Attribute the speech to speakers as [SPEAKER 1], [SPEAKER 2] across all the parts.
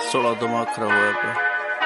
[SPEAKER 1] साला दिमाग खराब होया पिया।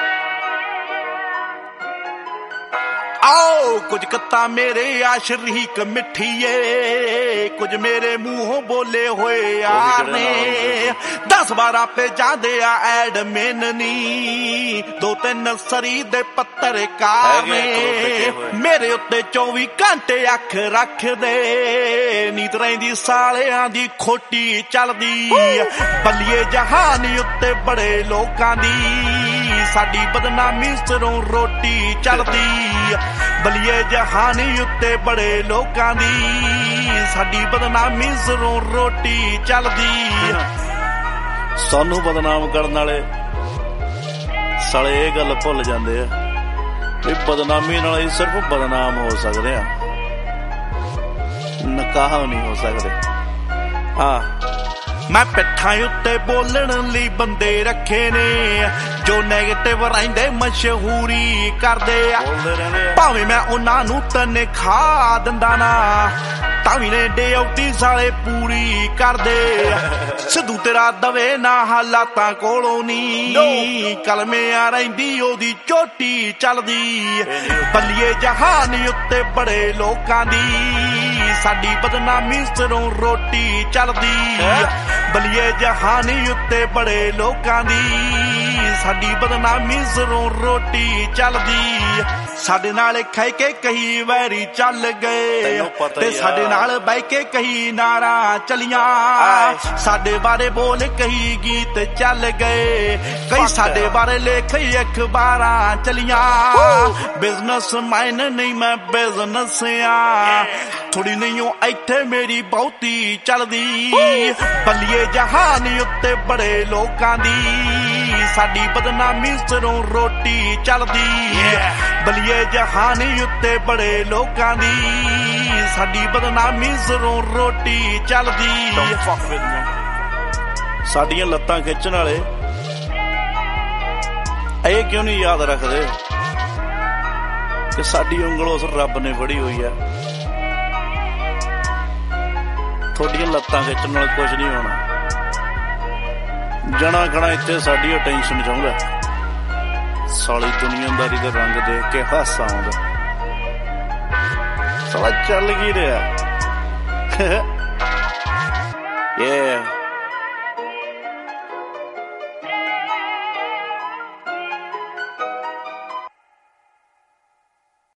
[SPEAKER 2] आओ कुछ कत्ता मेरे आ शरीक मिठीए, कुछ मेरे मुंहों बोले होए यार ने। 10-12 पे जादे आ एडमिन नी, 2-3 सरी दे पत्रकार ने। मेरे उत्ते 24 घंटे अख रख दे, नीत रहिंदी सालियां दी खोटी चलदी। बल्लिए जहानी उत्ते बड़े लोकां दी, साडी बदनामी सिरों रोटी चलदी। बलिए जहानी उत्ते बड़े लोकां दी, साडी बदनामी सिरों रोटी चलदी।
[SPEAKER 1] सानू बदनाम करन वाले साले ये गल भुल जांदे आ भी बदनामी नाल ही सिर्फ बदनाम हो सकदे आ, नकाह नहीं हो सकदे। हाँ
[SPEAKER 2] मैं पिट्ठां उत्ते बोलण लई बंदे रखे ने, जो नैगेटिव रहिंदे मशहूरी करदे आ। भावें मैं उन्हां नूं तनखाह दिंदा ना, तावी ने ड्यूटी साले पूरी करदे। सिद्धू तेरा दवे ना हालातां कोलों नी, कलमियां रहिंदी ओदी चोटी चलदी। बल्लिए जहान उत्ते बड़े लोकां दी, साडी बदनामी सिरों रोटी चलदी। बलिए जहानी उत्ते बड़े लोकां दी, साडी बदनामी सिरों रोटी चलदी। साडे नाल खाई के कई वैरी चल गए, ते साडे नाल बह के कई नारा चलियां। साडे बारे बोल कई गीत चल गए, कई साडे बारे लिख अखबारां चलियां। बिजनेस मैन नहीं मैं बिजनेस आ, थोड़ी नहीं हो इत्थे मेरी बहुती चलदी। बल्लिए जहानी उत्ते बड़े लोकां दी, साडी बदनामी सिरों रोटी चलदी। बल्लिए जहानी उत्ते बड़े लोकां दी, साडी बदनामी सिरों रोटी चलदी।
[SPEAKER 1] साडियां लत्तां खिच्चण वाले ये क्यों नहीं याद रखदे कि साडी उंगल उस रब ने फड़ी हुई है। थोड़ियां लत्तां खिच्चण नाल कुछ नहीं होना, जना खड़ा इत्थे साडी अटेंशन चाहुंदा। साली दुनियादारी दे रंग देख के हासा आउंदा, साला चल की रहा।